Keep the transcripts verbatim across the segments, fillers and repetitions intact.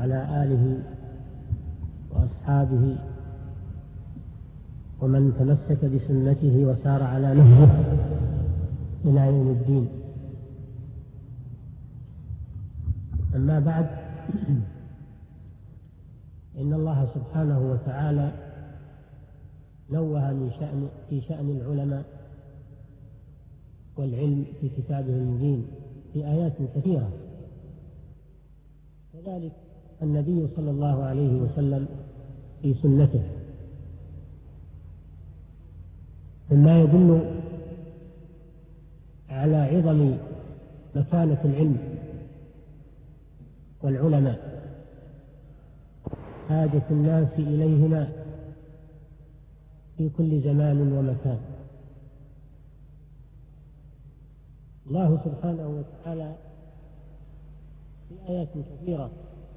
وعلى آله وأصحابه ومن تمسك بسنته وسار على نهجه إلى يوم الدين. أما بعد، إن الله سبحانه وتعالى نوه من شأن في شأن العلماء والعلم في كتابه المبين في آيات كثيرة، كذلك النبي صلى الله عليه وسلم في سنته، مما يدل على عظم مكانة العلم والعلماء، حاجة الناس إليهما في كل زمان ومكان. الله سبحانه وتعالى في آيات كثيرة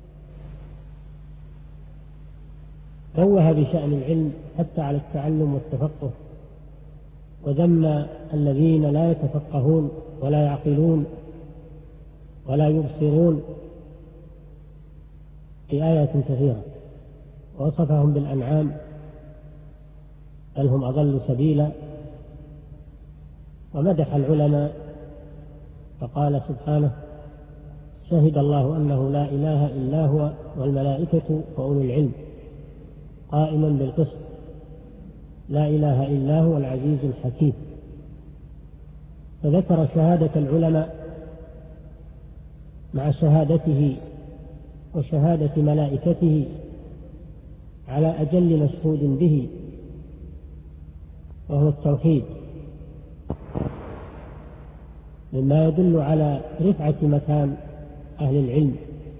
نوه بشأن العلم حتى على التعلم والتفقه، وذم الذين لا يتفقهون ولا يعقلون ولا يبصرون في آيات كثيرة، ووصفهم بالأنعام بل هم أضل سبيلا، ومدح العلماء فقال سبحانه: شهد الله أنه لا إله إلا هو والملائكة وأولو العلم قائما بالقسط لا إله إلا هو العزيز الحكيم. فذكر شهادة العلماء مع شهادته وشهادة ملائكته على أجل مشهود به، وهو التوحيد، مما يدل على رفعة مكان أهل العلم،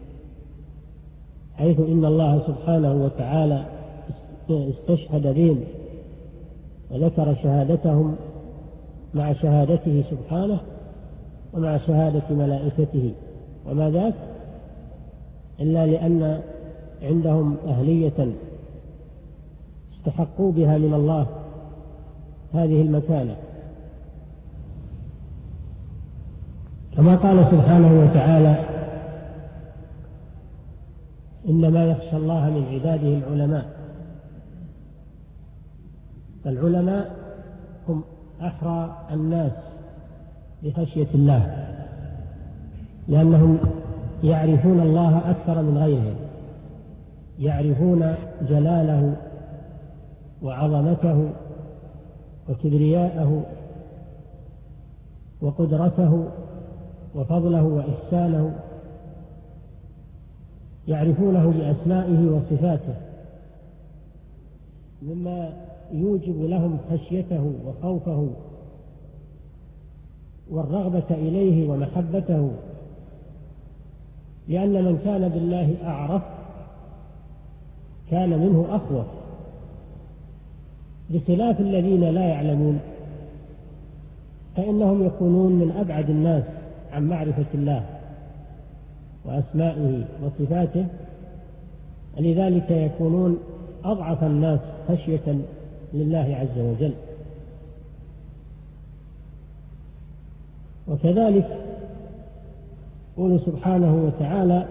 حيث إن الله سبحانه وتعالى استشهد بهم وذكر شهادتهم مع شهادته سبحانه ومع شهادة ملائكته، وما ذاك إلا لأن عندهم أهلية استحقوا بها من الله هذه المكانة، كما قال سبحانه وتعالى: إنما يخشى الله من عباده العلماء. فالعلماء هم أحرى الناس بخشية الله، لأنهم يعرفون الله أكثر من غيرهم، يعرفون جلاله وعظمته وكبرياءه وقدرته وفضله وإحسانه، يعرفونه بأسمائه وصفاته، مما يوجب لهم خشيته وخوفه والرغبة إليه ومحبته، لأن من كان بالله أعرف كان منه أخوف، بخلاف الذين لا يعلمون فإنهم يكونون من أبعد الناس عن معرفة الله وأسمائه وصفاته، لذلك يكونون أضعف الناس خشية لله عز وجل. وكذلك يقول سبحانه وتعالى: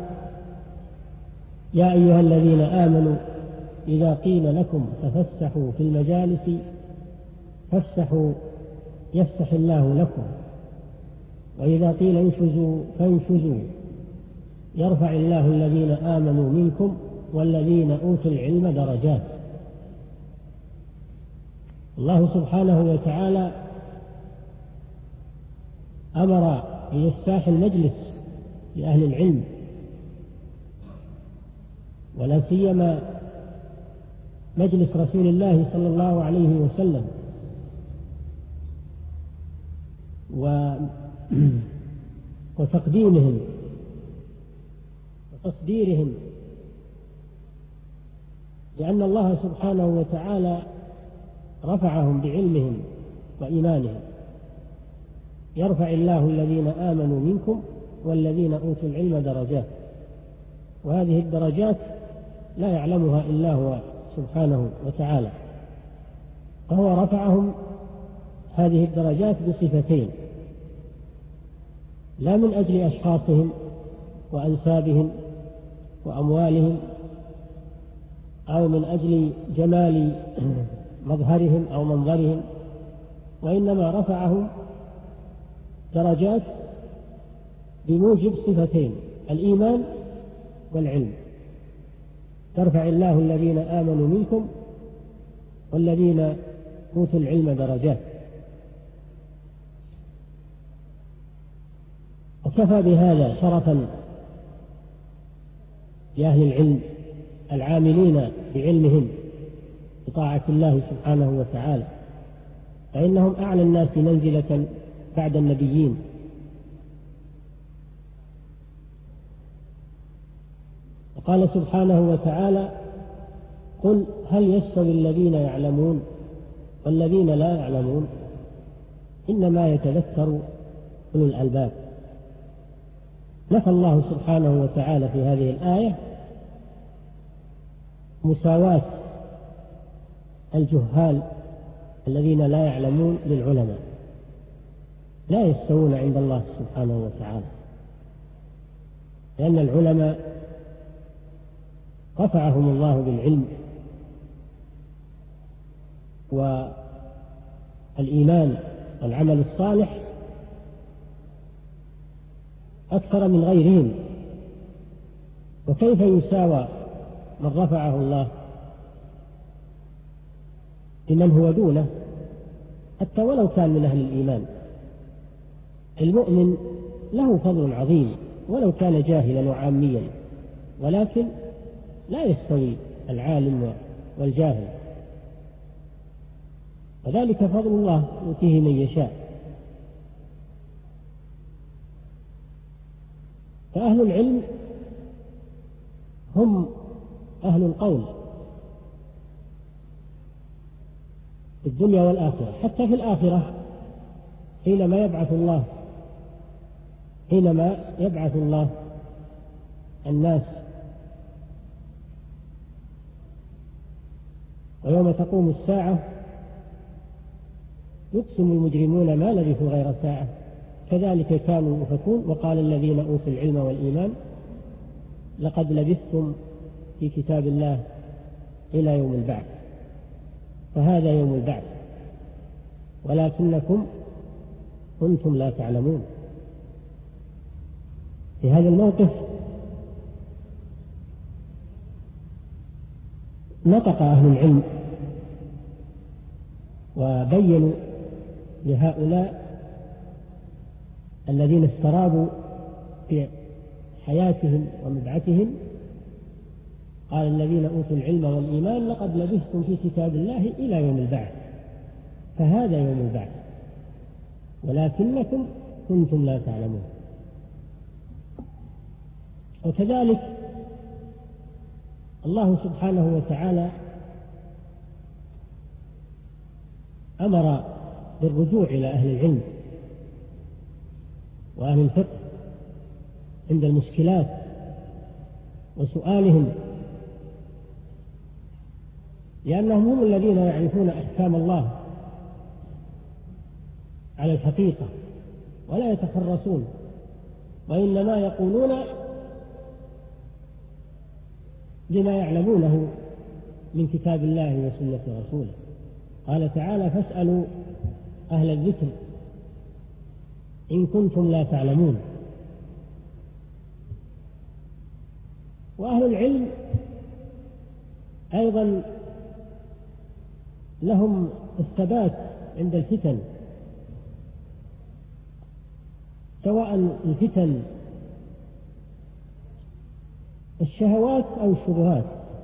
يا أيها الذين آمنوا إذا قيل لكم تفسحوا في المجالس فافسحوا يفسح الله لكم، وإذا قيل انشزوا فانشزوا يرفع الله الذين آمنوا منكم والذين أوتوا العلم درجات. الله سبحانه وتعالى أمر بإفساح المجلس لأهل العلم، ولا سيما مجلس رسول الله صلى الله عليه وسلم، و... وتقديمهم وتصديرهم، لأن الله سبحانه وتعالى رفعهم بعلمهم وإيمانهم. يرفع الله الذين آمنوا منكم والذين أوتوا العلم درجات، وهذه الدرجات لا يعلمها إلا هو سبحانه وتعالى، فهو رفعهم هذه الدرجات بصفتين: لا من أجل أشخاصهم وأنسابهم وأموالهم أو من أجل جمال مظهرهم أو منظرهم، وإنما رفعهم درجات بموجب صفتين: الإيمان والعلم. ترفع الله الذين آمنوا منكم والذين أوتوا العلم درجات. وكفى بهذا شرفا لأهل العلم العاملين بعلمهم بطاعة الله سبحانه وتعالى، فإنهم أعلى الناس منزلة بعد النبيين. وقال سبحانه وتعالى: قل هل يستوي الذين يعلمون والذين لا يعلمون إنما يتذكر أولو الألباب. نفى الله سبحانه وتعالى في هذه الآية مساواة الجهال الذين لا يعلمون للعلماء، لا يستوون عند الله سبحانه وتعالى، لأن العلماء رفعهم الله بالعلم والإيمان والعمل الصالح أكثر من غيرهم. وكيف يساوى من رفعه الله بمن هو دونه حتى ولو كان من أهل الإيمان؟ المؤمن له فضل عظيم ولو كان جاهلا وعاميا، ولكن لا يستوي العالم والجاهل، وذلك فضل الله يؤتيه من يشاء. فأهل العلم هم أهل القول في الدنيا والآخرة. حتى في الآخرة حينما يبعث الله حينما يبعث الله الناس ويوم تقوم الساعة يقسم المجرمون ما لبثوا غير ساعة كذلك كانوا يؤفكون. وقال الذين أوتوا العلم والإيمان لقد لبثتم في كتاب الله إلى يوم البعث، فهذا يوم البعث ولكنكم كنتم لا تعلمون. في هذا الموقف نطق أهل العلم وبينوا لهؤلاء الذين استرابوا في حياتهم ومبعثهم. قال الذين أوتوا العلم والإيمان لقد لبثتم في كتاب الله إلى يوم البعث، فهذا يوم البعث ولكنكم كنتم لا تعلمون. وكذلك الله سبحانه وتعالى أمر بالرجوع إلى أهل العلم وأهل الفقه عند المشكلات وسؤالهم، لأنهم هم الذين يعرفون أحكام الله على الحقيقة ولا يتخرصون، وإنما يقولون بما يعلمونه من كتاب الله وسنة رسوله. قال تعالى: فاسألوا أهل الذكر إن كنتم لا تعلمون. وأهل العلم أيضا لهم الثبات عند الفتن، سواء الفتن الشهوات أو الشبهات.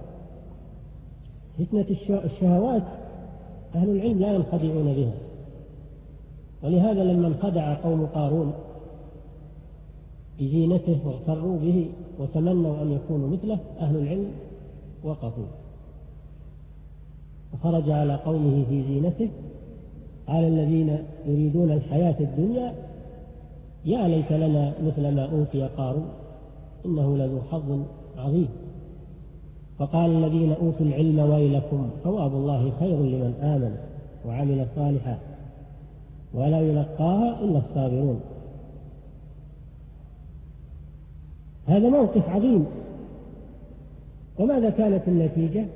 فتنة الشهوات أهل العلم لا ينخدعون بها، ولهذا لما انخدع قوم قارون بزينته واغتروا به وتمنوا أن يكونوا مثله، أهل العلم وقفوا وخرج على قومه في زينته. قال الذين يريدون الحياة الدنيا يا ليت لنا مثل ما أوتي قارون إنه لذو حظ عظيم. فقال الذين أوتوا العلم ويلكم ثواب الله خير لمن آمن وعمل صالحا ولا يلقاها إلا الصابرون. هذا موقف عظيم وماذا كانت النتيجة؟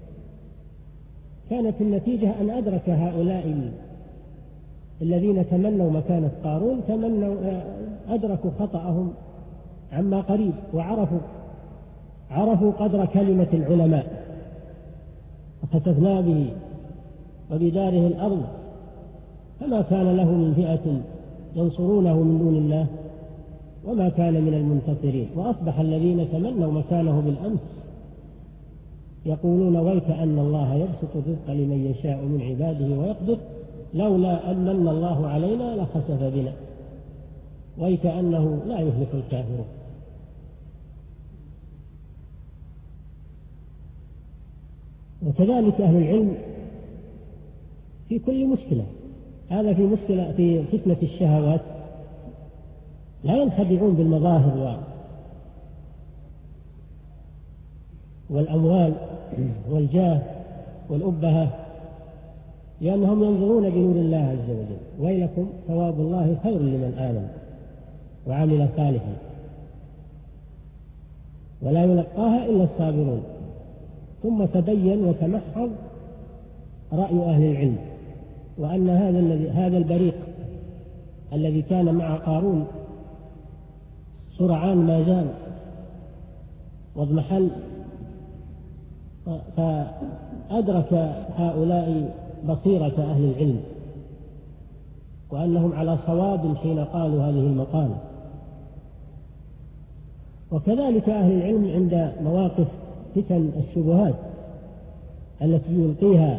كانت النتيجة أن أدرك هؤلاء الذين تمنوا مكانة قارون تمنوا أدركوا خطأهم عما قريب، وعرفوا عرفوا قدر كلمة العلماء، فخسفنا به وبداره الأرض فما كان له من فئة ينصرونه من دون الله وما كان من المنتصرين. وأصبح الذين تمنوا مكانه بالأمس يقولون ويك أن الله يبسط الرزق لمن يشاء من عباده ويقدر لولا أن من الله علينا لخسف بنا ويك أنه لا يهلك الكافرون. وكذلك أهل العلم في كل مشكلة، هذا في مشكلة في فتنة الشهوات لا ينخدعون بالمظاهر والأموال والجاه والأبهة، لأنهم ينظرون بنور الله عز وجل. ويلكم ثواب الله خير لمن آمن وعمل صالحا ولا يلقاها إلا الصابرون. ثم تبين وتمحض رأي أهل العلم، وأن هذا الذي هذا البريق الذي كان مع قارون سرعان ما زال واضمحل، فأدرك هؤلاء بصيرة أهل العلم وأنهم على صواب حين قالوا هذه المقالة. وكذلك أهل العلم عند مواقف فتن الشبهات التي يلقيها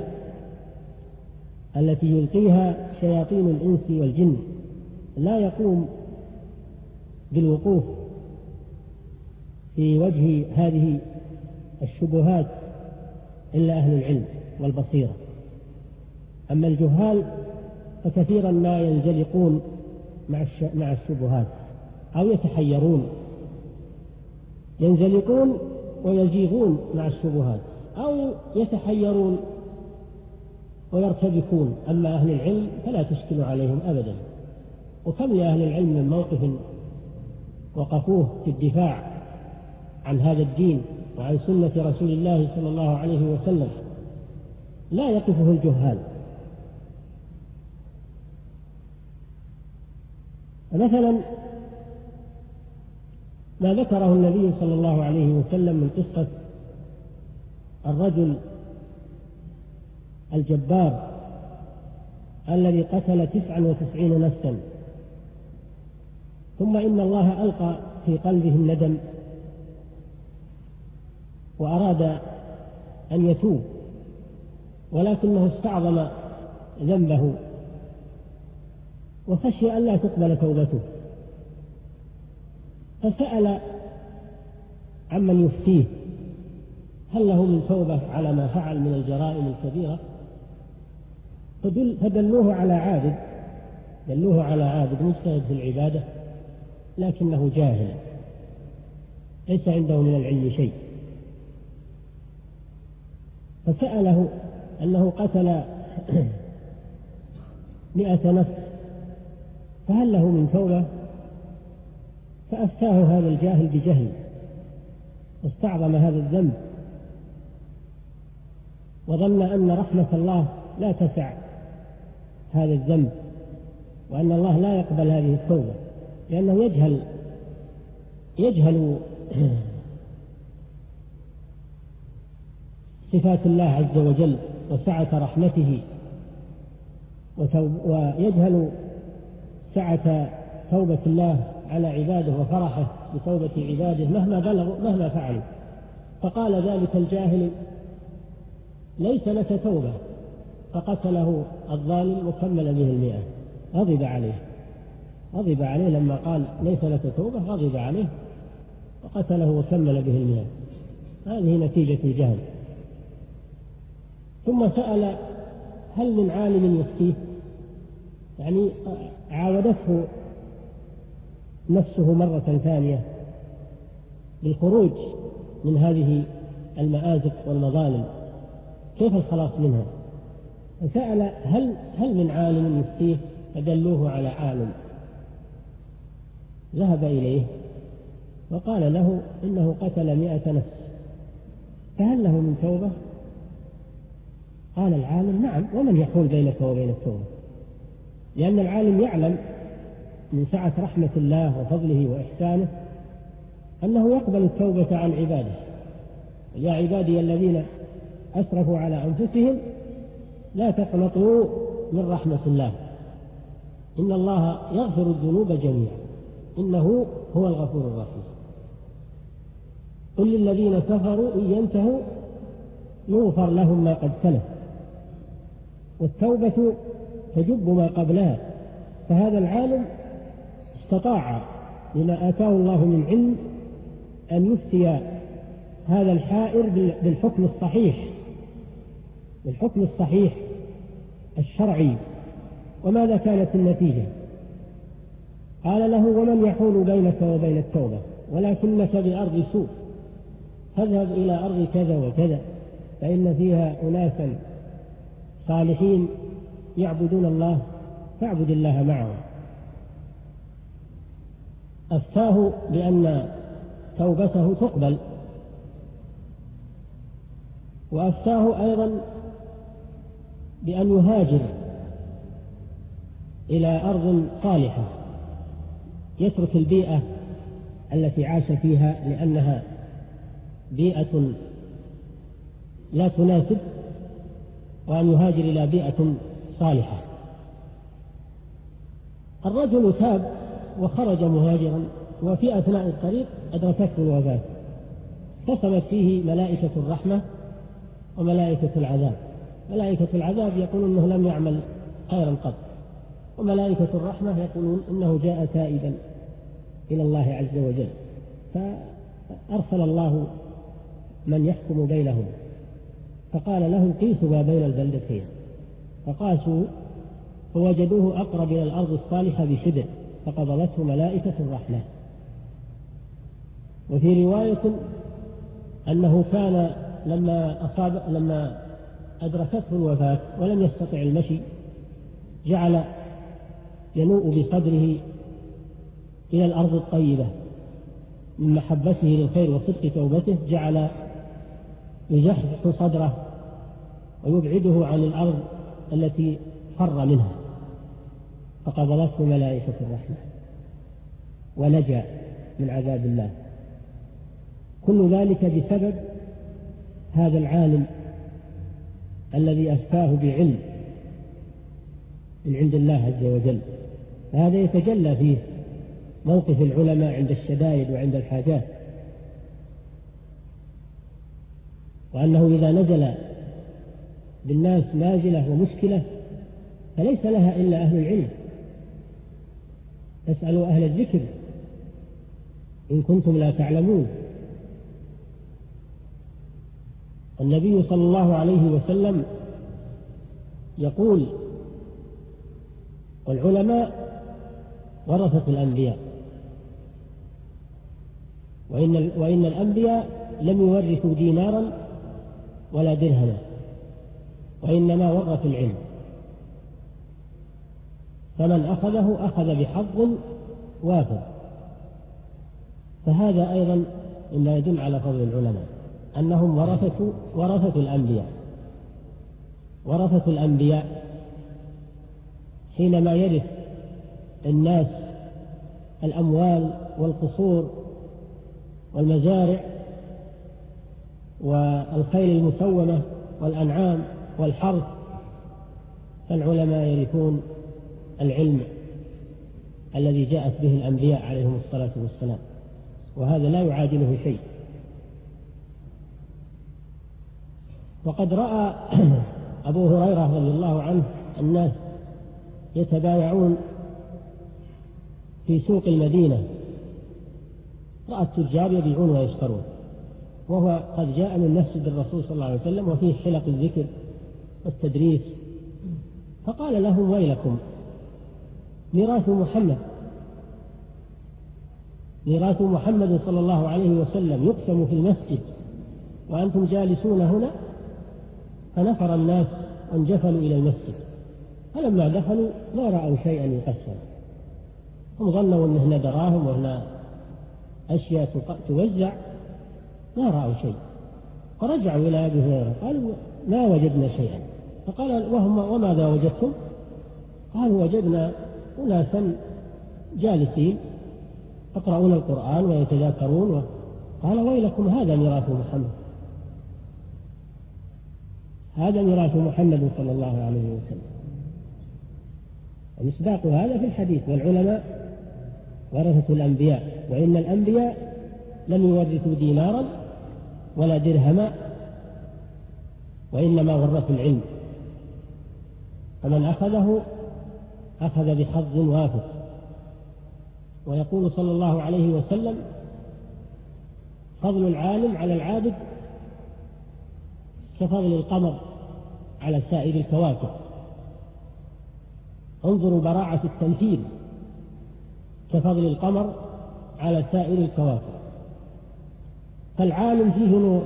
التي يلقيها شياطين الإنس والجن لا يقوم بالوقوف في وجه هذه الشبهات إلا أهل العلم والبصيرة. أما الجهال فكثيرا ما ينزلقون مع الشبهات أو يتحيرون، ينزلقون ويزيغون مع الشبهات أو يتحيرون ويرتبكون. أما أهل العلم فلا تشكل عليهم أبدا. وكم لأهل العلم من موقف وقفوه في الدفاع عن هذا الدين وعن سنة رسول الله صلى الله عليه وسلم لا يقفه الجهال. مثلا ما ذكره النبي صلى الله عليه وسلم من قصة الرجل الجبار الذي قتل تسعا وتسعين نفسا، ثم إن الله ألقى في قلبه الندم وأراد أن يتوب، ولكنه استعظم ذنبه وخشي أن لا تقبل توبته، فسأل عمن يفتيه هل له من توبة على ما فعل من الجرائم الكبيرة؟ فدلوه على عابد دلوه على عابد مجتهد في العبادة لكنه جاهل ليس عنده من العلم شيء، فسأله أنه قتل مئة نفس فهل له من توبة؟ فأفتاه هذا الجاهل بجهل واستعظم هذا الذنب وظن أن رحمة الله لا تسع هذا الذنب وأن الله لا يقبل هذه التوبة، لأنه يجهل يجهل صفات الله عز وجل وسعة رحمته، ويجهل سعة توبة الله على عباده وفرحه بتوبة عباده مهما بلغوا مهما فعلوا. فقال ذلك الجاهل ليس لك توبة، فقتله الظالم وكمل به المئة. غضب عليه غضب عليه لما قال ليس لك توبة، غضب عليه وقتله وكمل به المئة. هذه نتيجة الجهل. ثم سأل هل من عالم يفتيه؟ يعني عاودته نفسه مرة ثانية للخروج من هذه المآزق والمظالم، كيف الخلاص منها؟ فسأل هل هل من عالم يفتيه؟ فدلوه على عالم، ذهب إليه وقال له إنه قتل مئة نفس فهل له من توبة؟ قال العالم نعم، ومن يحول بينك وبين التوبة؟ لأن العالم يعلم من سعة رحمة الله وفضله وإحسانه أنه يقبل التوبة عن عباده. يا عبادي الذين أسرفوا على أنفسهم لا تقنطوا من رحمة الله إن الله يغفر الذنوب جميعا إنه هو الغفور الرحيم. قل للذين كفروا إن ينتهوا يغفر لهم ما قد سلف. والتوبة تجب ما قبلها. فهذا العالم استطاع لما آتاه الله من علم أن يفتي هذا الحائر بالحكم الصحيح بالحكم الصحيح الشرعي. وماذا كانت النتيجة؟ قال له ومن يحول بينك وبين التوبة ولكنك بأرض سوء فاذهب إلى أرض كذا وكذا فإن فيها أناسا صالحين يعبدون الله فاعبد الله معهم. أفتاه بأن توبته تقبل، وأفتاه أيضا بأن يهاجر إلى أرض صالحة يترك البيئة التي عاش فيها لأنها بيئة لا تناسب، وأن يهاجر إلى بيئة صالحة. الرجل تاب وخرج مهاجرا، وفي أثناء الطريق أدركته الوفاة، اتصلت فيه ملائكة الرحمة وملائكة العذاب. ملائكة العذاب يقولون أنه لم يعمل خيرا قط، وملائكة الرحمة يقولون إنه جاء تائبا إلى الله عز وجل. فأرسل الله من يحكم بينهم فقال لهم قيسوا ما بين البلدتين، فقاسوا فوجدوه أقرب إلى الأرض الصالحة بشبر فقبضته ملائكة الرحمة. وفي رواية أنه كان لما أصاب لما أدركته الوفاة ولم يستطع المشي جعل ينوء بصدره إلى الأرض الطيبة من محبته للخير وصدق توبته، جعل يزحزح صدره ويبعده عن الأرض التي فر منها فقبضته ملائكة الرحمة ونجا من عذاب الله. كل ذلك بسبب هذا العالم الذي أفتاه بعلم من عند الله عز وجل. هذا يتجلى فيه موقف العلماء عند الشدائد وعند الحاجات، وأنه إذا نزل بالناس نازلة ومشكلة فليس لها إلا أهل العلم. فاسألوا أهل الذكر إن كنتم لا تعلمون. النبي صلى الله عليه وسلم يقول والعلماء ورثة الأنبياء، وإن, وإن الأنبياء لم يورثوا دينارا ولا درهما وإنما ورثوا العلم، فمن أخذه أخذ بحظ وافر. فهذا أيضا مما يدل على فضل العلماء أنهم ورثة ورثة الأنبياء. ورثة الأنبياء حينما يرث الناس الأموال والقصور والمزارع والخيل المسومة والأنعام والحرث، فالعلماء يرثون العلم الذي جاءت به الأنبياء عليهم الصلاة والسلام، وهذا لا يعادله شيء. وقد رأى أبو هريرة رضي الله عنه الناس يتبايعون في سوق المدينة، رأى التجار يبيعون ويشترون، وهو قد جاء من مسجد الرسول صلى الله عليه وسلم وفيه حلق الذكر والتدريس، فقال لهم ويلكم ميراث محمد ميراث محمد صلى الله عليه وسلم يقسم في المسجد وأنتم جالسون هنا. فنفر الناس وانجفلوا إلى المسجد، فلما دخلوا ما رأوا شيئا يقسم، هم ظنوا أن هنا دراهم وهنا أشياء توزع، ما رأوا شيء. فرجعوا إلى أبي هريرة قالوا ما وجدنا شيئا. فقال وهم وماذا وجدتم؟ قالوا وجدنا أناسا جالسين يقرؤون القرآن ويتذاكرون. قال ويلكم هذا ميراث محمد، هذا ميراث محمد صلى الله عليه وسلم. ومصداق هذا في الحديث والعلماء ورثة الأنبياء، وإن الأنبياء لم يورثوا دينارا ولا درهما وإنما ورثوا العلم، فمن أخذه أخذ بحظ وافر. ويقول صلى الله عليه وسلم فضل العالم على العابد كفضل القمر على سائر الكواكب. انظروا براعة التمثيل، كفضل القمر على سائر الكواكب. فالعالم فيه نور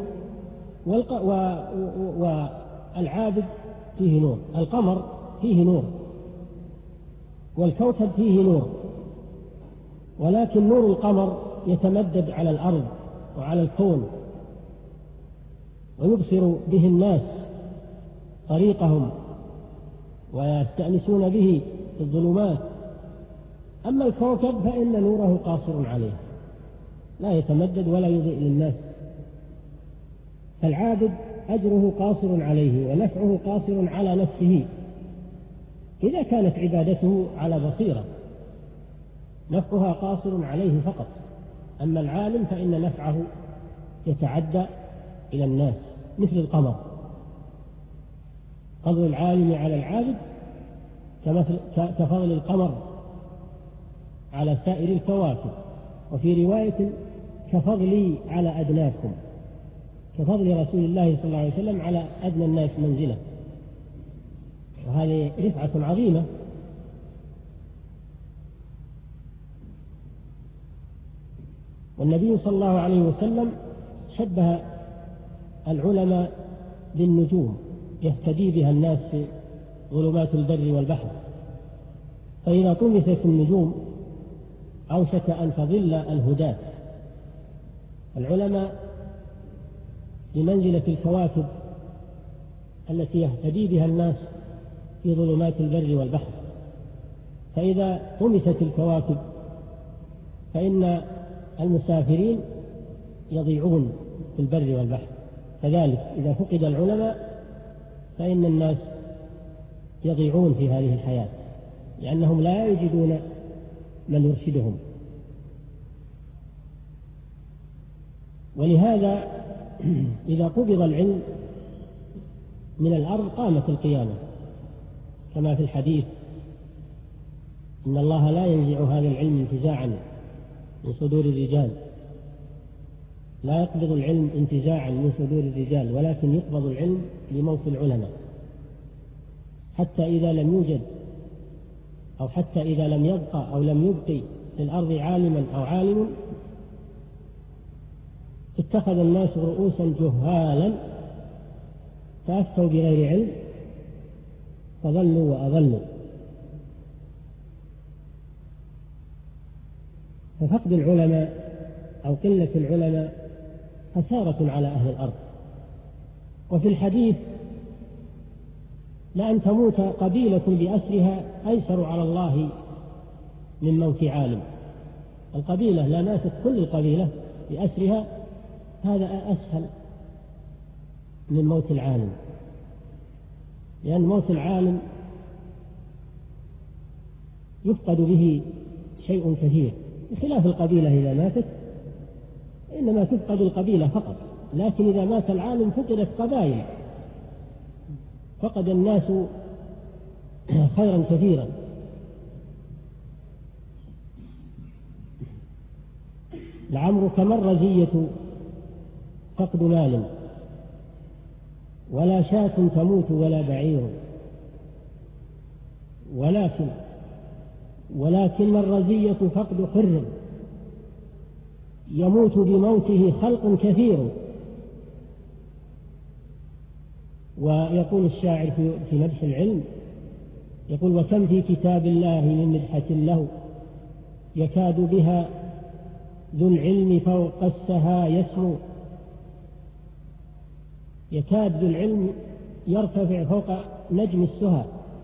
والعابد فيه نور، القمر فيه نور والكوكب فيه نور، ولكن نور القمر يتمدد على الأرض وعلى الكون ويبصر به الناس طريقهم ويستأنسون به في الظلمات. أما الكوكب فإن نوره قاصر عليه، لا يتمدد ولا يضيء للناس. فالعابد أجره قاصر عليه ونفعه قاصر على نفسه إذا كانت عبادته على بصيرة، نفعها قاصر عليه فقط. أما العالم فإن نفعه يتعدى إلى الناس مثل القمر. فضل العالم على العابد كفضل القمر على سائر الكواكب. وفي رواية كفضلي على أدناكم، كفضل رسول الله صلى الله عليه وسلم على أدنى الناس منزلة، وهذه رفعة عظيمة. والنبي صلى الله عليه وسلم شبه العلماء بالنجوم يهتدي بها الناس في ظلمات البر والبحر، فإذا طمست النجوم أوشك أن تضل الهداة. العلماء بمنزلة الكواكب التي يهتدي بها الناس في ظلمات البر والبحر، فإذا طمست الكواكب فإن المسافرين يضيعون في البر والبحر. كذلك إذا فقد العلماء فإن الناس يضيعون في هذه الحياة، لأنهم لا يجدون من يرشدهم. ولهذا إذا قبض العلم من الأرض قامت القيامة، كما في الحديث إن الله لا ينزع هذا العلم انتزاعا من صدور الرجال، لا يقبض العلم انتزاعا من صدور الرجال، ولكن يقبض العلم لموت العلماء، حتى إذا لم يوجد أو حتى إذا لم يبقى أو لم يبقي في الأرض عالما أو عالم اتخذ الناس رؤوسا جهالا فأفتوا بغير علم فضلوا وأضلوا. ففقد العلماء أو قلة العلماء خسارة على أهل الأرض. وفي الحديث لأن تموت قبيلة بأسرها أيسر على الله من موت عالم. القبيلة لا ماتت كل القبيلة بأسرها هذا أسهل من موت العالم، لأن موت العالم يفقد به شيء كثير، بخلاف القبيلة إذا ماتت إنما تفقد القبيلة فقط، لكن إذا مات العالم فقدت قبائل، فقد الناس خيرا كثيرا. لعمرك ما الرزية فقد مال ولا شاة تموت ولا بعير، ولكن ولكن الرزية فقد حر يموت بموته خلق كثير. ويقول الشاعر في مدح العلم يقول وكم في كتاب الله من مدحة له يكاد بها ذو العلم فوق السها يسمو، يكاد بالعلم يرتفع فوق نجم السهى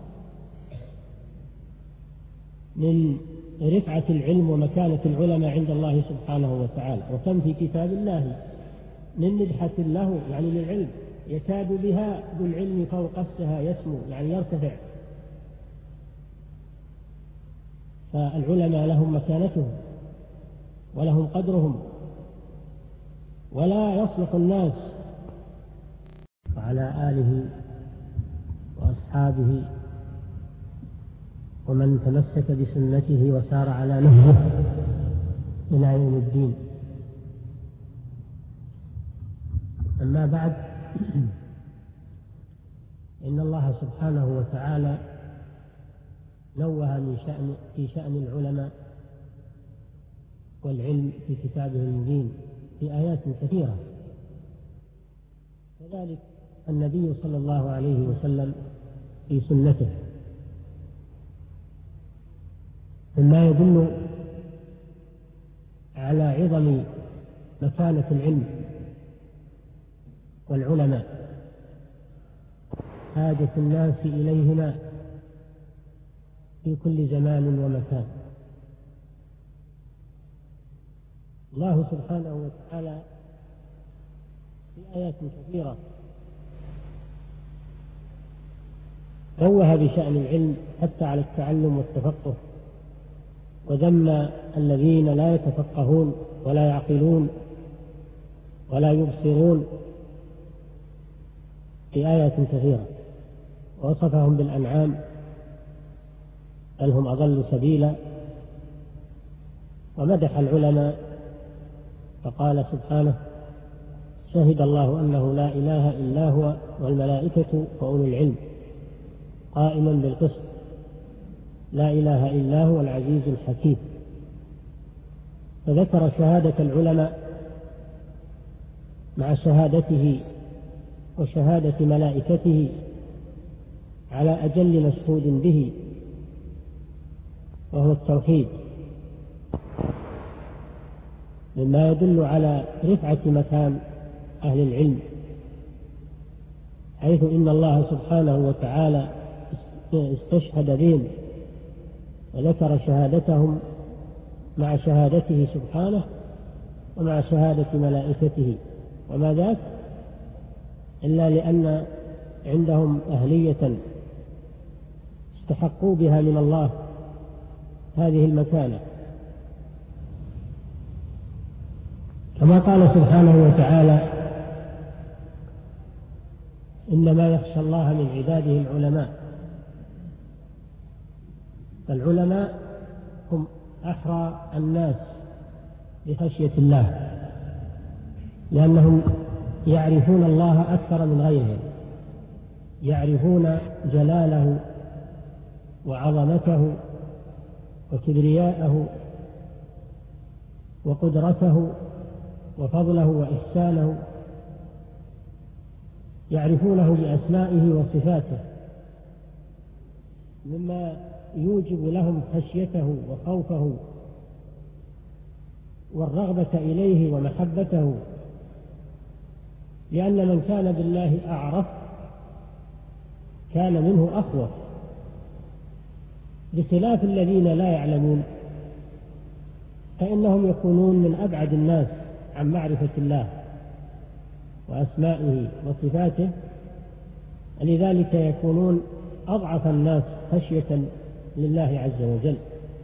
من رفعة العلم ومكانة العلماء عند الله سبحانه وتعالى. وكم في كتاب الله من مدحة له يعني للعلم، يكاد بها بالعلم فوق السهى يسمو يعني يرتفع. فالعلماء لهم مكانتهم ولهم قدرهم، ولا يصلح الناس وعلى آله وأصحابه ومن تمسك بسنته وسار على نهجه إلى يوم الدين. أما بعد، إن الله سبحانه وتعالى نوه من شأن في شأن العلماء والعلم في كتابه المبين في آيات كثيرة. كذلك النبي صلى الله عليه وسلم في سنته، مما يدل على عظم مكانة العلم والعلماء، حاجة الناس إليهما في كل زمان ومكان. الله سبحانه وتعالى في آيات كثيرة نوه بشأن العلم حتى على التعلم والتفقه، وذم الذين لا يتفقهون ولا يعقلون ولا يبصرون في آيات كثيرة، ووصفهم بالأنعام بل هم أضل سبيلا. ومدح العلماء فقال سبحانه: شهد الله أنه لا إله إلا هو والملائكة وأولو العلم قائما بالقسط لا إله إلا هو العزيز الحكيم. فذكر شهادة العلماء مع شهادته وشهادة ملائكته على أجل مشهود به، وهو التوحيد، مما يدل على رفعة مكان أهل العلم، حيث إن الله سبحانه وتعالى استشهد بهم وذكر شهادتهم مع شهادته سبحانه ومع شهادة ملائكته، وما ذاك إلا لأن عندهم أهلية استحقوا بها من الله هذه المكانة. كما قال سبحانه وتعالى: إنما يخشى الله من عباده العلماء. فالعلماء هم أحرى الناس بخشية الله، لأنهم يعرفون الله أكثر من غيرهم، يعرفون جلاله وعظمته وكبرياءه وقدرته وفضله وإحسانه، يعرفونه بأسمائه وصفاته، مما يوجب لهم خشيته وخوفه والرغبة إليه ومحبته، لأن من كان بالله أعرف كان منه أخوف، بخلاف الذين لا يعلمون فإنهم يكونون من أبعد الناس عن معرفة الله وأسمائه وصفاته، لذلك يكونون أضعف الناس خشية لله عز وجل.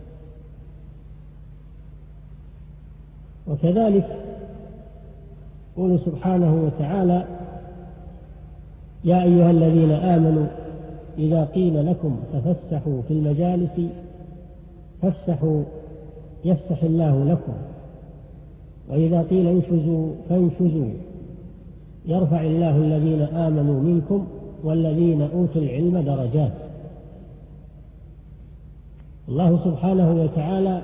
وكذلك يقول سبحانه وتعالى: يا أيها الذين آمنوا إذا قيل لكم تفسحوا في المجالس فافسحوا يفسح الله لكم، وإذا قيل انشزوا فانشزوا يرفع الله الذين آمنوا منكم والذين أوتوا العلم درجات. الله سبحانه وتعالى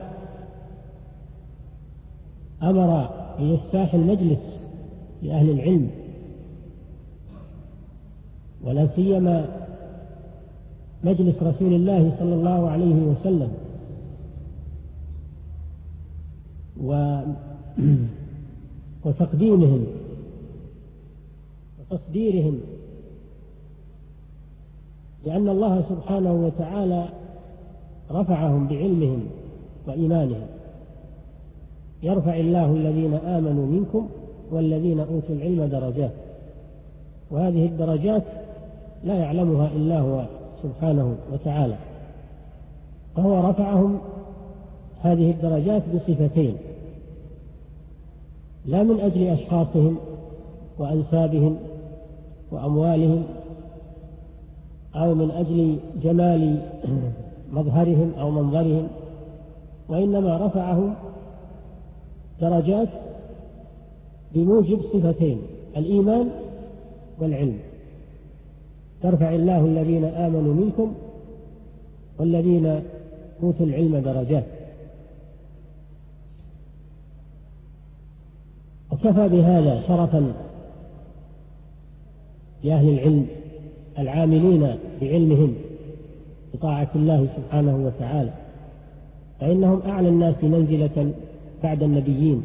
أمر بإفساح المجلس لأهل العلم، ولا سيما مجلس رسول الله صلى الله عليه وسلم، و وتقديمهم وتصديرهم، لأن الله سبحانه وتعالى رفعهم بعلمهم وإيمانهم. يرفع الله الذين آمنوا منكم والذين أوتوا العلم درجات، وهذه الدرجات لا يعلمها إلا هو سبحانه وتعالى، فهو رفعهم هذه الدرجات بصفتين، لا من أجل أشخاصهم وأنسابهم وأموالهم أو من أجل جمال مظهرهم أو منظرهم، وإنما رفعهم درجات بموجب صفتين: الإيمان والعلم. ترفع الله الذين آمنوا منكم والذين أوتوا العلم درجات. وكفى بهذا شرفا لأهل العلم العاملين بعلمهم بطاعة الله سبحانه وتعالى، فإنهم أعلى الناس منزلة بعد النبيين.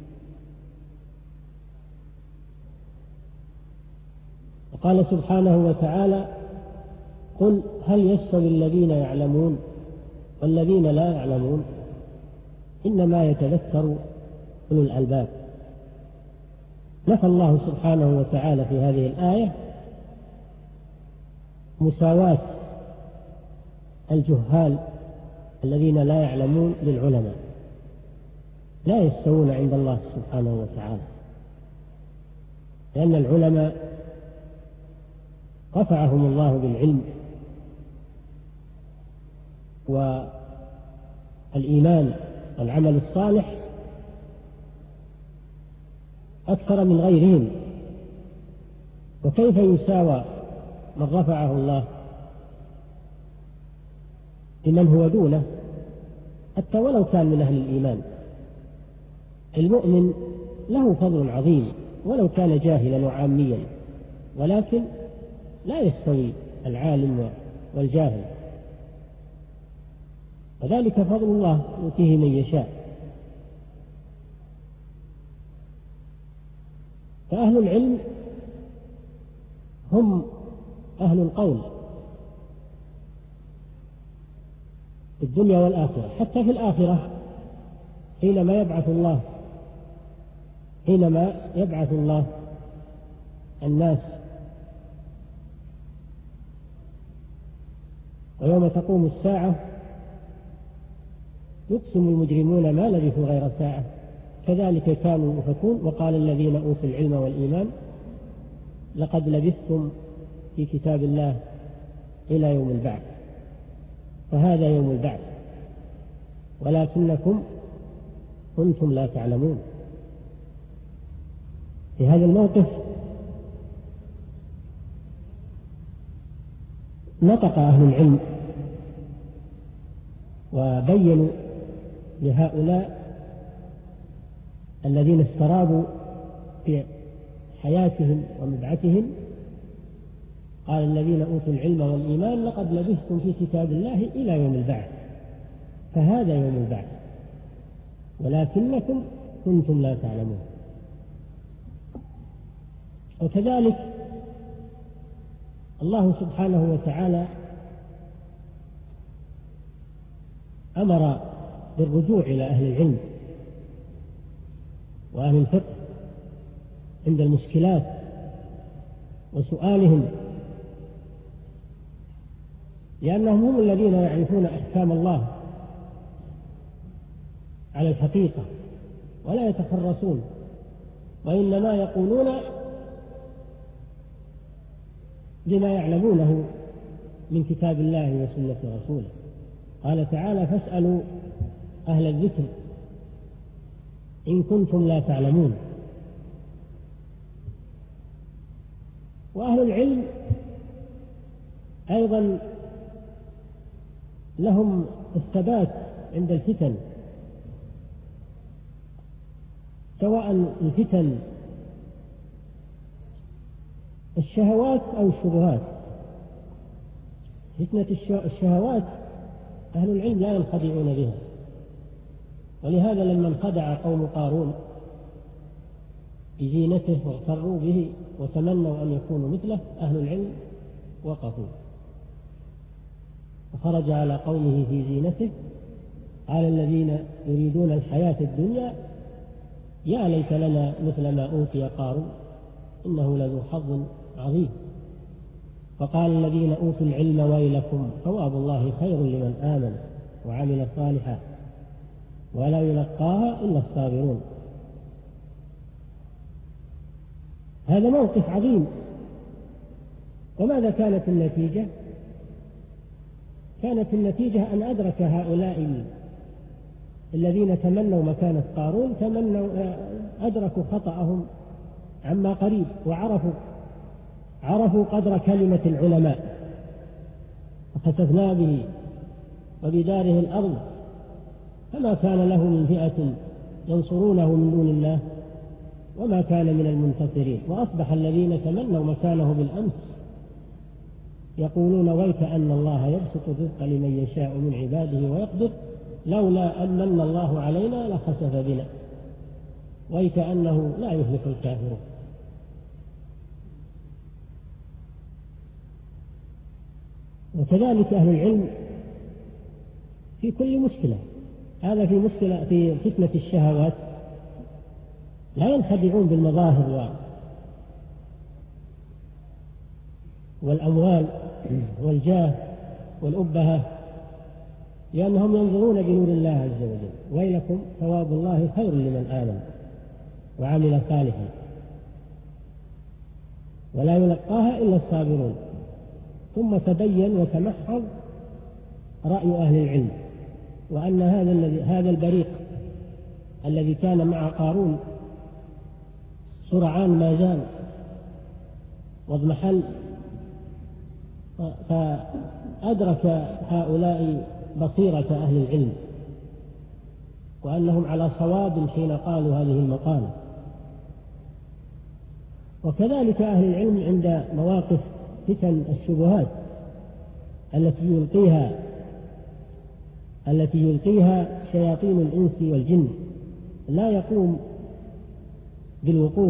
وقال سبحانه وتعالى: قل هل يستوي الذين يعلمون والذين لا يعلمون إنما يتذكر أولو الألباب. نفى الله سبحانه وتعالى في هذه الآية مساواة الجهال الذين لا يعلمون للعلماء، لا يستوون عند الله سبحانه وتعالى، لأن العلماء رفعهم الله بالعلم والإيمان والعمل الصالح أكثر من غيرهم. وكيف يساوى من رفعه الله بمن هو دونه حتى ولو كان من أهل الإيمان؟ المؤمن له فضل عظيم ولو كان جاهلا وعاميا، ولكن لا يستوي العالم والجاهل، وذلك فضل الله يؤتيه من يشاء. فأهل العلم هم أهل القول في الدنيا والآخرة، حتى في الآخرة حينما يبعث الله حينما يبعث الله الناس ويوم تقوم الساعة يقسم المجرمون ما لبثوا غير ساعة كذلك كانوا يؤفكون. وقال الذين أوتوا العلم والإيمان لقد لبثتم في كتاب الله إلى يوم البعث، فهذا يوم البعث ولكنكم كنتم لا تعلمون. في هذا الموقف نطق أهل العلم وبينوا لهؤلاء الذين استرابوا في حياتهم ومبعثهم. قال الذين أوتوا العلم والإيمان لقد لبثتم في كتاب الله إلى يوم البعث، فهذا يوم البعث ولكنكم كنتم لا تعلمون. وكذلك الله سبحانه وتعالى أمر بالرجوع إلى أهل العلم وأهل الفقه عند المشكلات وسؤالهم، لأنهم هم الذين يعرفون أحكام الله على الحقيقة ولا يتخرصون، وإنما يقولون بما يعلمونه من كتاب الله وسنة رسوله. قال تعالى: فاسألوا أهل الذكر إن كنتم لا تعلمون. وأهل العلم أيضا لهم الثبات عند الفتن، سواء الفتن الشهوات أو الشبهات. فتنة الشهوات أهل العلم لا ينخدعون بها، ولهذا لما انخدع قوم قارون بزينته واغتروا به وتمنوا أن يكونوا مثله، أهل العلم وقفوا وخرج على قومه في زينته قال الذين يريدون الحياة الدنيا يا ليت لنا مثل ما أوتي قارون إنه لذو حظ عظيم. فقال الذين أوتوا العلم ويلكم ثواب الله خير لمن آمن وعمل صالحا ولا يلقاها إلا الصابرون. هذا موقف عظيم. وماذا كانت النتيجة؟ كانت النتيجة أن أدرك هؤلاء الذين تمنوا مكانة قارون تمنوا أدركوا خطأهم عما قريب، وعرفوا عرفوا قدر كلمة العلماء، فخسفنا به وبداره الأرض فما كان له من فئة ينصرونه من دون الله وما كان من المنتصرين. وأصبح الذين تمنوا مكانه بالأمس يقولون ويك أن الله يبسط الرزق لمن يشاء من عباده ويقدر لولا أن من الله علينا لخسف بنا ويك أنه لا يهلك الكافرون. وكذلك أهل العلم في كل مشكلة، هذا في مشكلة في فتنة الشهوات لا ينخدعون بالمظاهر والأموال والجاه والأبهة، لأنهم ينظرون بنور الله عز وجل. ويلكم ثواب الله خير لمن آمن وعمل صالحا ولا يلقاها إلا الصابرون. ثم تبين وتمحض رأي أهل العلم، وأن هذا الذي هذا البريق الذي كان مع قارون سرعان ما زال واضمحل، فأدرك هؤلاء بصيرة أهل العلم وأنهم على صواب حين قالوا هذه المقالة. وكذلك أهل العلم عند مواقف فتن الشبهات التي يلقيها التي يلقيها شياطين الإنس والجن لا يقوم بالوقوف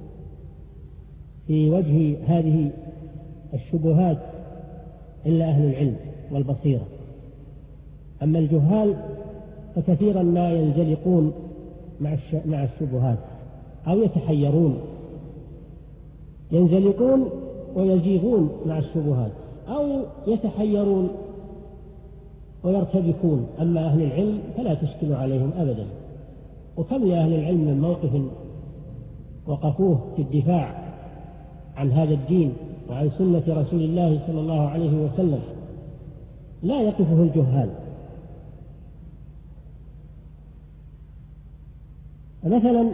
في وجه هذه الشبهات إلا أهل العلم والبصيرة. أما الجهال فكثيرا ما ينزلقون مع الشبهات أو يتحيرون، ينزلقون ويزيغون مع الشبهات أو يتحيرون ويرتبكون. أما أهل العلم فلا تشكل عليهم أبدا. وكم لأهل العلم من موقف وقفوه في الدفاع عن هذا الدين وعن سنة رسول الله صلى الله عليه وسلم لا يقفه الجهال. مثلا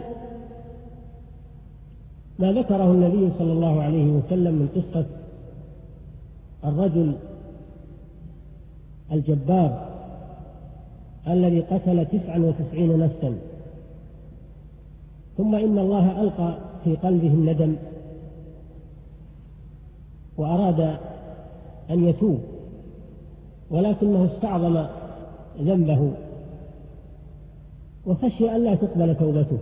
ما ذكره النبي صلى الله عليه وسلم من قصة الرجل الجبار الذي قتل تسعا وتسعين نفسا، ثم إن الله ألقى في قلبه الندم وأراد أن يتوب، ولكنه استعظم ذنبه وخشي أن لا تقبل توبته،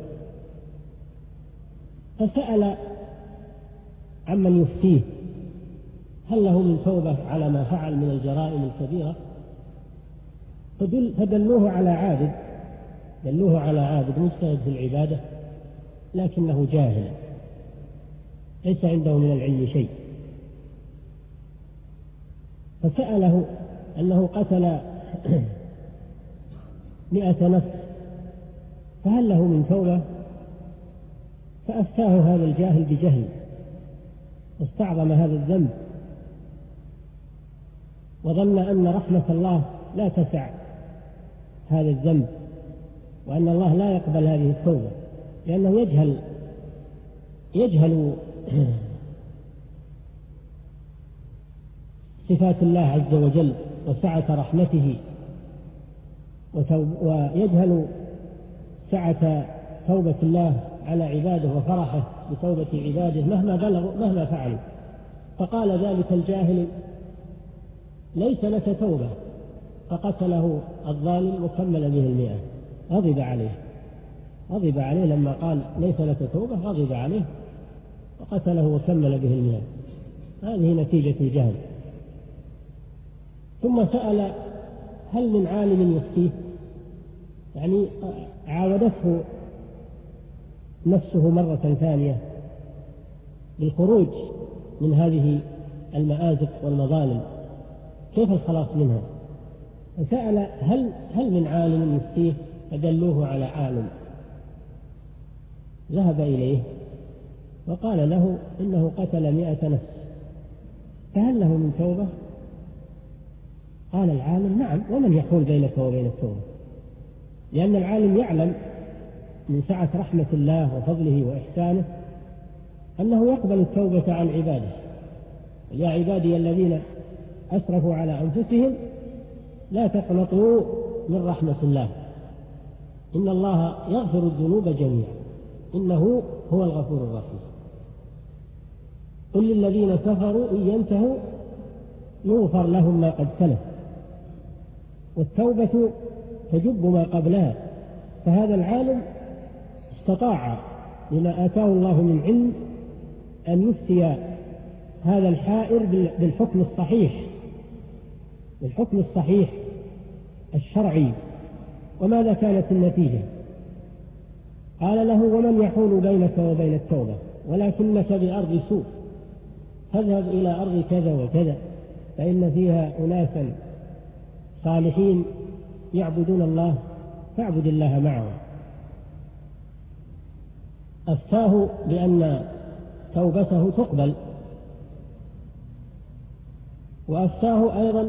فسأل عمن يفتيه هل له من توبة على ما فعل من الجرائم الكبيرة؟ فدلوه على عابد دلوه على عابد مجتهد في العبادة لكنه جاهل ليس عنده من العلم شيء، فسأله أنه قتل مئة نفس فهل له من توبة؟ فأفتاه هذا الجاهل بجهل واستعظم هذا الذنب وظن أن رحمة الله لا تسع هذا الذنب وأن الله لا يقبل هذه التوبة، لأنه يجهل يجهل صفات الله عز وجل وسعة رحمته، ويجهل سعة توبة الله على عباده وفرحه بتوبة عباده مهما بلغوا مهما فعلوا. فقال ذلك الجاهل ليس لك توبة، فقتله الظالم وكمل به المئة، غضب عليه غضب عليه لما قال ليس لك توبة، غضب عليه وقتله وكمل به المئة. هذه نتيجة الجهل. ثم سأل هل من عالم يفتيه؟ يعني عاودته نفسه مرة ثانية بالخروج من هذه المآزق والمظالم، كيف الخلاص منها؟ فسأل هل هل من عالم يفتيه؟ فدلوه على عالم، ذهب إليه وقال له إنه قتل مئة نفس، فهل له من توبة؟ قال العالم نعم، ومن يحول بينك وبين التوبة؟ لأن العالم يعلم من سعة رحمة الله وفضله وإحسانه أنه يقبل التوبة عن عباده. يا عبادي الذين أسرفوا على أنفسهم لا تقنطوا من رحمة الله إن الله يغفر الذنوب جميعا إنه هو الغفور الرحيم. قل للذين كفروا إن ينتهوا يغفر لهم ما قد سلف، والتوبة تجب ما قبلها. فهذا العالم استطاع لما آتاه الله من علم أن يفتي هذا الحائر بالحكم الصحيح، بالحكم الصحيح الشرعي. وماذا كانت النتيجة؟ قال له ومن يحول بينك وبين التوبة ولكنك بأرض سوء، فاذهب إلى أرض كذا وكذا فإن فيها أناسا صالحين يعبدون الله فاعبد الله معهم. أفتاه بأن توبته تقبل، وأفتاه أيضا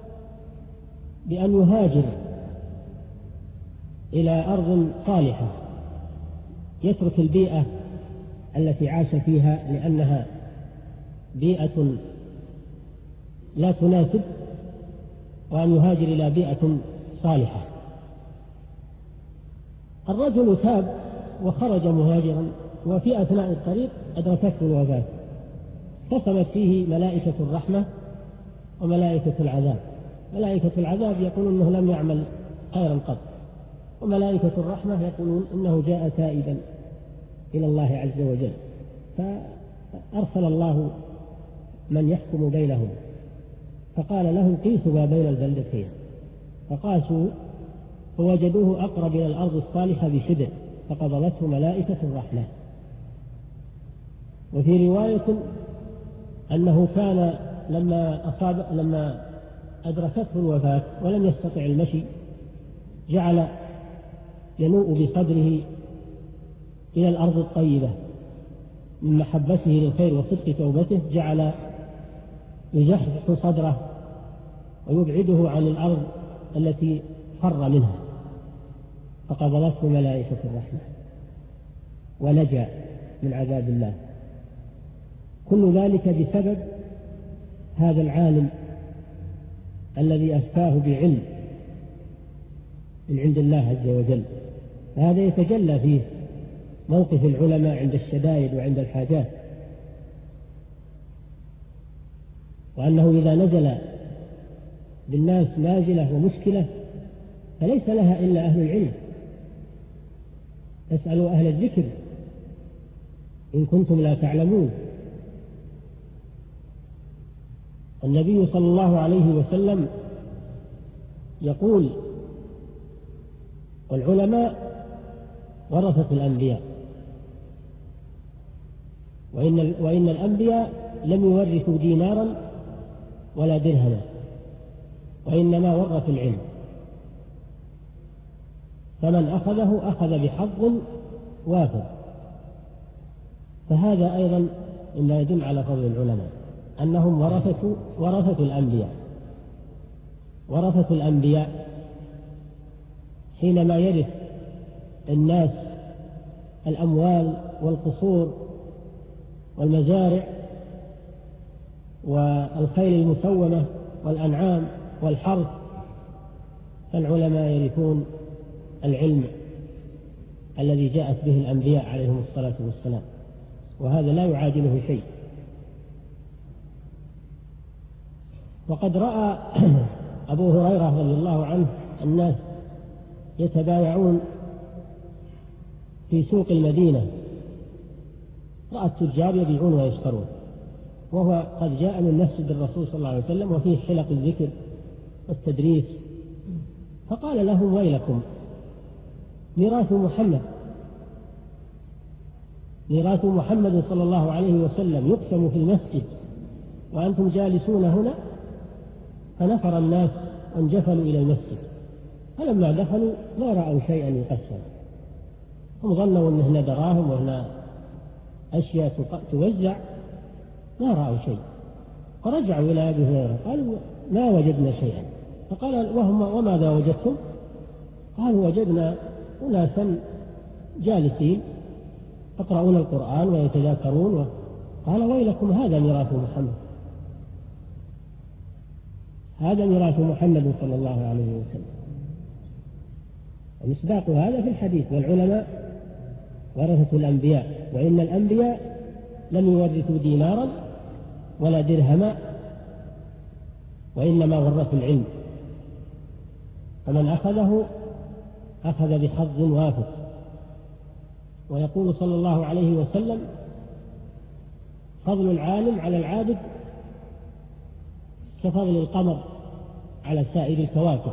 بأن يهاجر إلى أرض صالحة، يترك البيئة التي عاش فيها لأنها بيئة لا تناسب، وأن يهاجر إلى بيئة صالحة. الرجل تاب وخرج مهاجرا، وفي أثناء الطريق أدركته الوفاة، اتصلت فيه ملائكة الرحمة وملائكة العذاب. ملائكة العذاب يقولون أنه لم يعمل خيرا قط، وملائكة الرحمة يقولون إنه جاء تائبا إلى الله عز وجل. فأرسل الله من يحكم بينهم فقال لهم قيسوا ما بين البلدتين، فقاسوا فوجدوه أقرب إلى الأرض الصالحة بشبر، فقبضته ملائكة الرحمة. وفي رواية أنه كان لما أصاب لما أدركته الوفاة ولم يستطع المشي جعل ينوء بصدره إلى الأرض الطيبة من محبته للخير وصدق توبته، جعل يجحف صدره ويبعده عن الأرض التي فر منها، فقبضته ملائكة الرحمة ونجا من عذاب الله. كل ذلك بسبب هذا العالم الذي أفتاه بعلم من عند الله عز وجل. هذا يتجلى فيه موقف العلماء عند الشدائد وعند الحاجات، وأنه إذا نزل بالناس نازلة ومشكلة فليس لها إلا أهل العلم. اسألوا أهل الذكر إن كنتم لا تعلمون. النبي صلى الله عليه وسلم يقول والعلماء ورثة الأنبياء، وإن, وإن الأنبياء لم يورثوا دينارا ولا درهما، وإنما ورثوا العلم، فمن أخذه أخذ بحظ وافر. فهذا أيضا مما يدل على فضل العلماء أنهم ورثة ورثة الأنبياء. ورثة الأنبياء حينما يرث الناس الأموال والقصور والمزارع والخيل المسومة والأنعام والحرث، فالعلماء يرثون العلم الذي جاءت به الأنبياء عليهم الصلاة والسلام، وهذا لا يعادله شيء. وقد رأى أبو هريرة رضي الله عنه الناس يتبايعون في سوق المدينة رأى التجار يبيعون ويشترون، وهو قد جاء من مسجد الرسول صلى الله عليه وسلم وفيه حلق الذكر والتدريس، فقال لهم: ويلكم، ميراث محمد ميراث محمد صلى الله عليه وسلم يقسم في المسجد وأنتم جالسون هنا. فنفر الناس وانجفلوا إلى المسجد، فلما دخلوا ما رأوا شيئا يقسم، هم ظنوا أن هنا دراهم وهنا أشياء توزع، ما رأوا شيء. فرجعوا إلى أبي هريرة قالوا: ما وجدنا شيئا. فقال: وهم وماذا وجدتم؟ قالوا: وجدنا أناسا جالسين يقرؤون القرآن ويتذاكرون. قال: ويلكم، هذا ميراث محمد، هذا ميراث محمد صلى الله عليه وسلم. ومصداق هذا في الحديث: والعلماء ورثة الأنبياء، وإن الأنبياء لم يورثوا دينارا ولا درهما، وإنما ورثوا العلم، فمن أخذه أخذ بحظ وافر. ويقول صلى الله عليه وسلم: فضل العالم على العابد كفضل القمر على سائر الكواكب.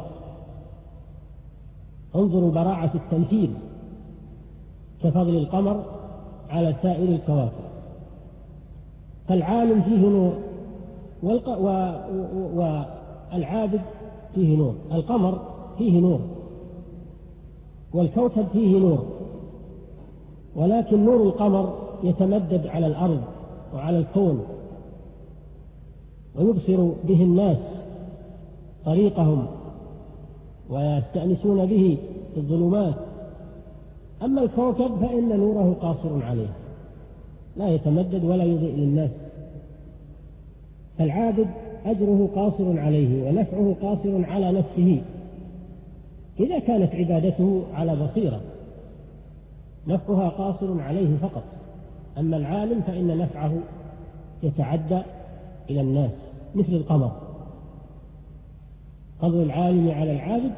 انظروا براعة التمثيل، كفضل القمر على سائر الكواكب. فالعالم فيه نور والعابد فيه نور، القمر فيه نور والكوكب فيه نور، ولكن نور القمر يتمدد على الأرض وعلى الكون ويبصر به الناس طريقهم ويستأنسون به في الظلمات. أما الكوكب فإن نوره قاصر عليه، لا يتمدد ولا يضيء للناس. فالعابد أجره قاصر عليه ونفعه قاصر على نفسه إذا كانت عبادته على بصيرة، نفعها قاصر عليه فقط. أما العالم فإن نفعه يتعدى إلى الناس مثل القمر. فضل العالم على العابد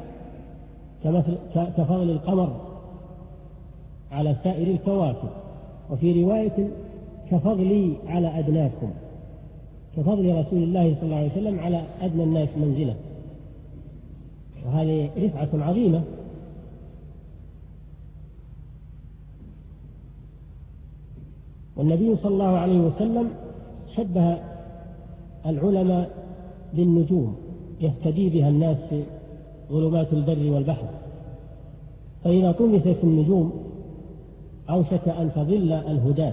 كفضل القمر على سائر الكواكب. وفي رواية: كفضلي على أدناكم، كفضل رسول الله صلى الله عليه وسلم على أدنى الناس منزلة. وهذه رفعة عظيمة. والنبي صلى الله عليه وسلم شبه العلماء بالنجوم يهتدي بها الناس في ظلمات البر والبحر، فإذا طمست النجوم أوشك أن تضل الهداة.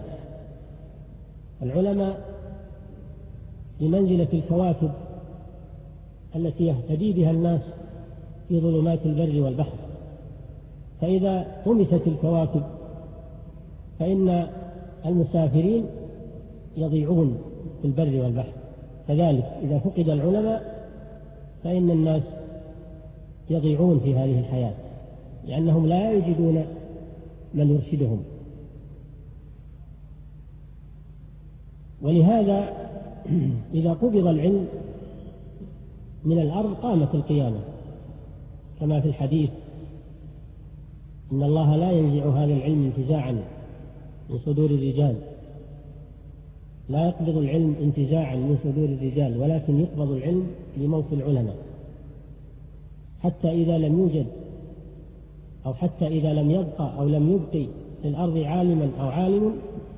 العلماء بمنزلة الكواكب التي يهتدي بها الناس في ظلمات البر والبحر، فإذا طمست الكواكب فإن المسافرين يضيعون في البر والبحر. كذلك إذا فقد العلماء فإن الناس يضيعون في هذه الحياة، لأنهم لا يجدون من يرشدهم. ولهذا إذا قبض العلم من الأرض قامت القيامة، كما في الحديث: إن الله لا ينزع هذا العلم انتزاعا من صدور الرجال، لا يقبض العلم انتزاعا من صدور الرجال، ولكن يقبض العلم لموت العلماء، حتى إذا لم يوجد أو حتى إذا لم يبقى أو لم يبقي في الأرض عالما أو عالم،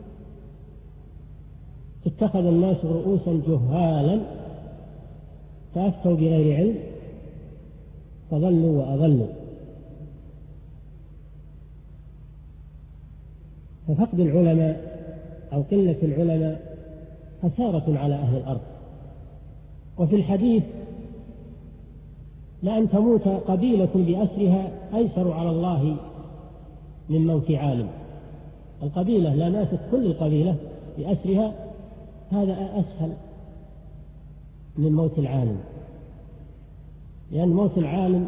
اتخذ الناس رؤوسا جهالا فأفتوا بغير علم فضلوا وأضلوا. ففقد العلماء أو قلة العلماء خسارة على أهل الأرض. وفي الحديث: لأن تموت قبيلة بأسرها أيسر على الله من موت عالم. القبيلة لا ماتت كل القبيلة بأسرها، هذا أسهل من موت العالم، لأن موت العالم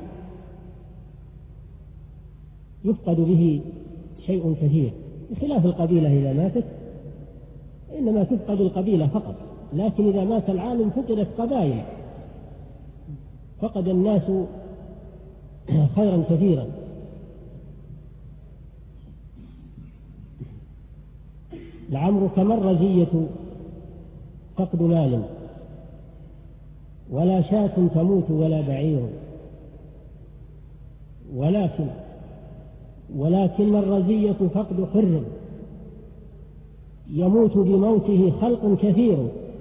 يفقد به شيء كثير، بخلاف القبيلة إذا ماتت إنما تفقد القبيلة فقط، لكن إذا مات العالم فقدت قبائل، فقد الناس خيرا كثيرا. لعمرك ما الرزية فقد مال، ولا شاة تموت ولا بعير، ولكن ولكن الرزية فقد حر يموت بموته خلق كثير.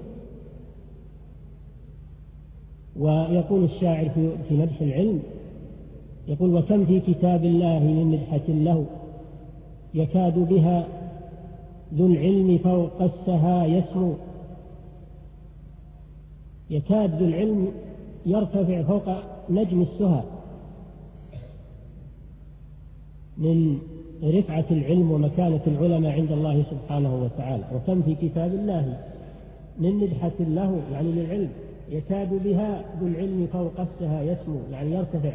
ويقول الشاعر في مدح العلم، يقول: وكم في كتاب الله من مدحة له، يكاد بها ذو العلم فوق السها يسمو. يكاد ذو العلم يرتفع فوق نجم السها من رفعة العلم ومكانة العلماء عند الله سبحانه وتعالى. وكم في كتاب الله من مدحة له يعني للعلم، يكاد بها ذو العلم فوق السها يسمو يعني يرتفع.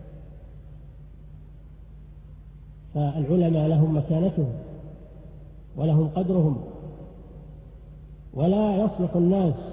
فالعلماء لهم مكانتهم ولهم قدرهم، ولا يصلح الناس